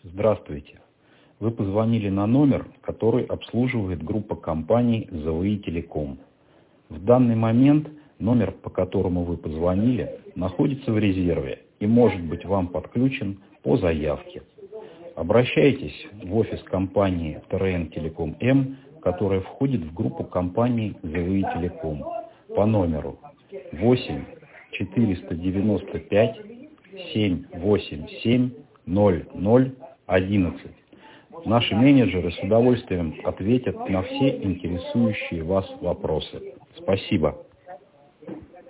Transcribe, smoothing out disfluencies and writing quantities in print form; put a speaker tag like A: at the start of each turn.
A: Здравствуйте. Вы позвонили на номер, который обслуживает группа компаний ЗВИ Телеком. В данный момент номер, по которому вы позвонили, находится в резерве и может быть вам подключен по заявке. Обращайтесь в офис компании ТРН Телеком М, которая входит в группу компаний ЗВИ Телеком по номеру 8 495 787 0011. Наши менеджеры с удовольствием ответят на все интересующие вас вопросы. Спасибо.